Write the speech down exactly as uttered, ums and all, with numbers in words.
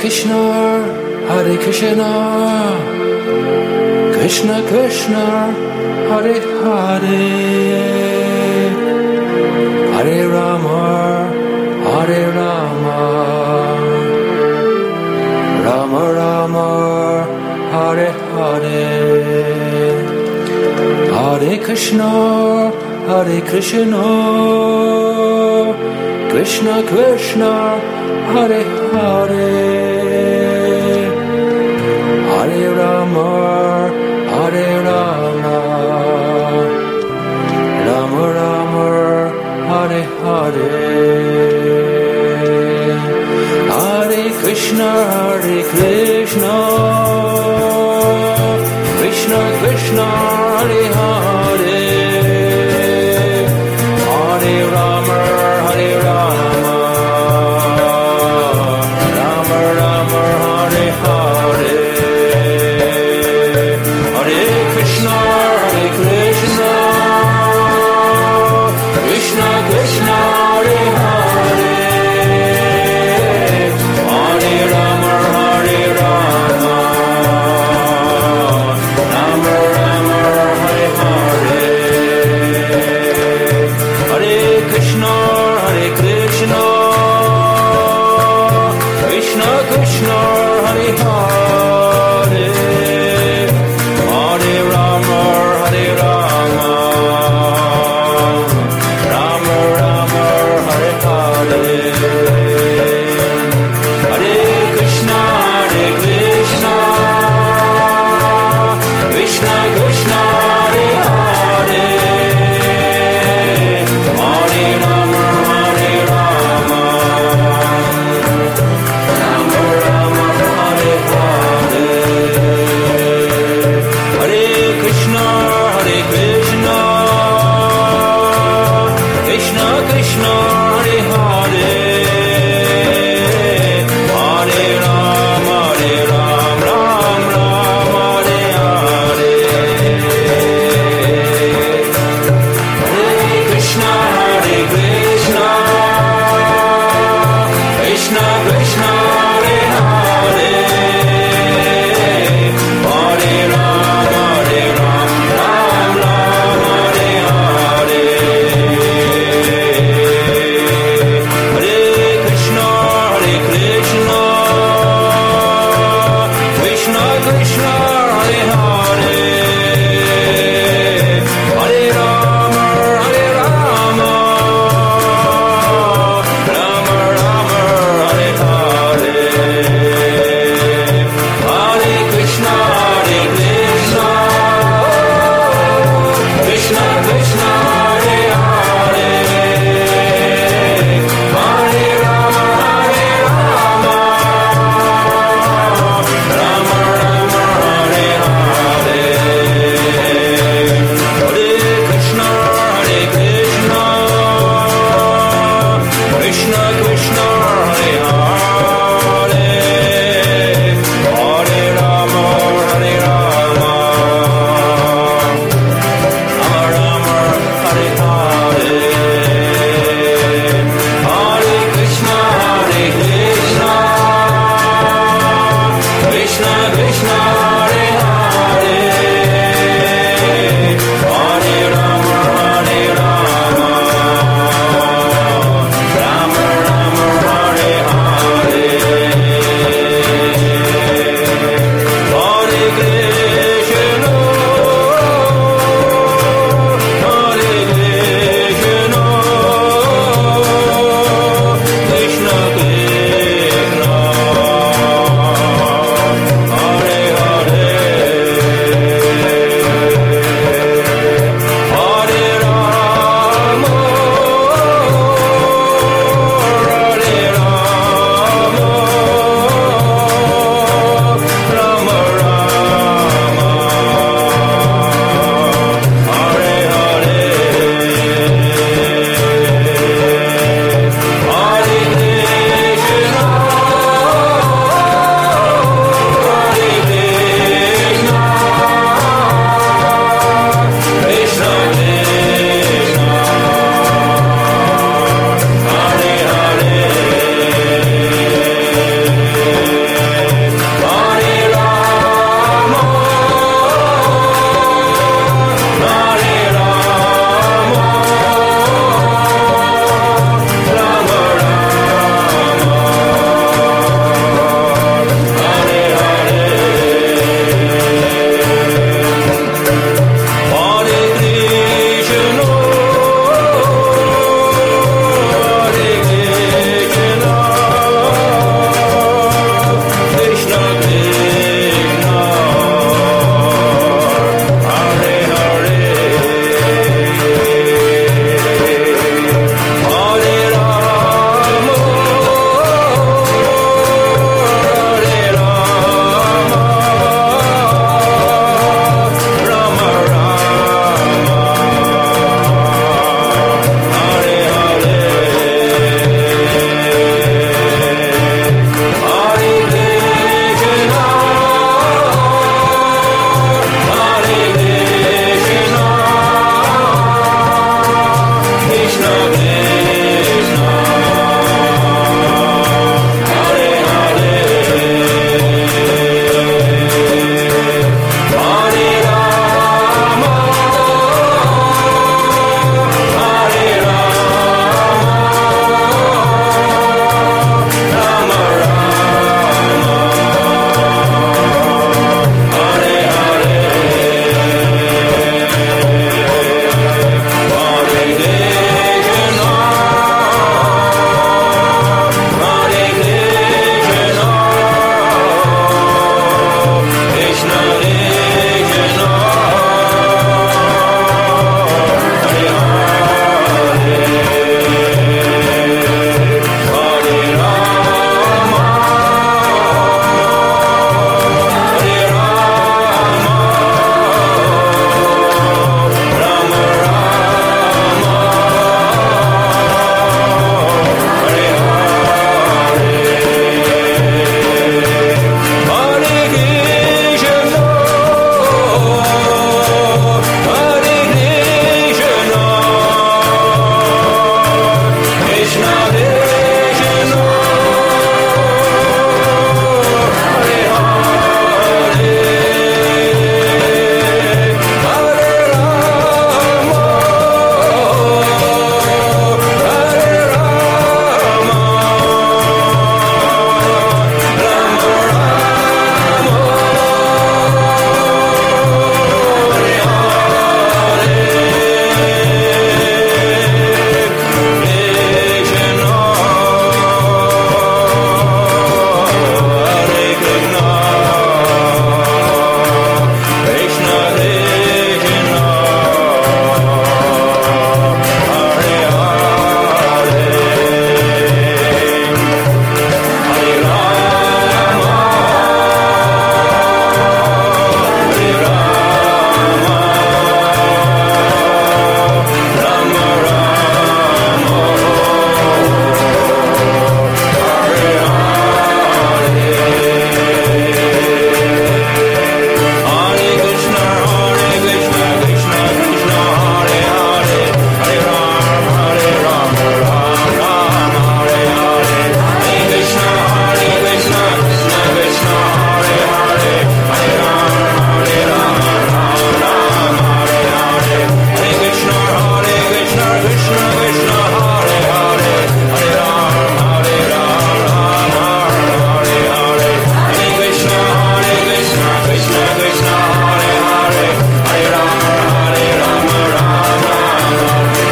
Krishna, Hare Krishna, Krishna Krishna, Hare Hare, Hare Rama, Hare Rama, Rama Rama, Hare Hare, Hare Krishna, Hare Krishna, Krishna Krishna, Hare Hare, Hare Rama, Hare Rama, Rama Rama, Hare Hare, Hare Krishna, Hare Krishna, Krishna Krishna, Hare Hare, Hare Rama, Hare Rama, Rama Rama, Hare Hare, Hare Krishna, Hare Krishna, Krishna Krishna, Hare Hare, Hare Rama, Hare Rama, Rama Rama, Hare Hare, Hare Krishna, Hare Krishna, Krishna Krishna, Hare Hare, Hare Rama, Hare Rama, Rama Rama, Hare Hare, Hare Krishna, Hare Krishna, Krishna Krishna, Hare Hare, Hare Rama, Hare Rama, Rama Rama, Hare Hare, Hare Krishna, Hare Krishna, Krishna Krishna, Hare Hare, Hare Rama, Hare Rama, Rama Rama, Hare Hare, Hare Krishna, Hare Krishna, Krishna Krishna,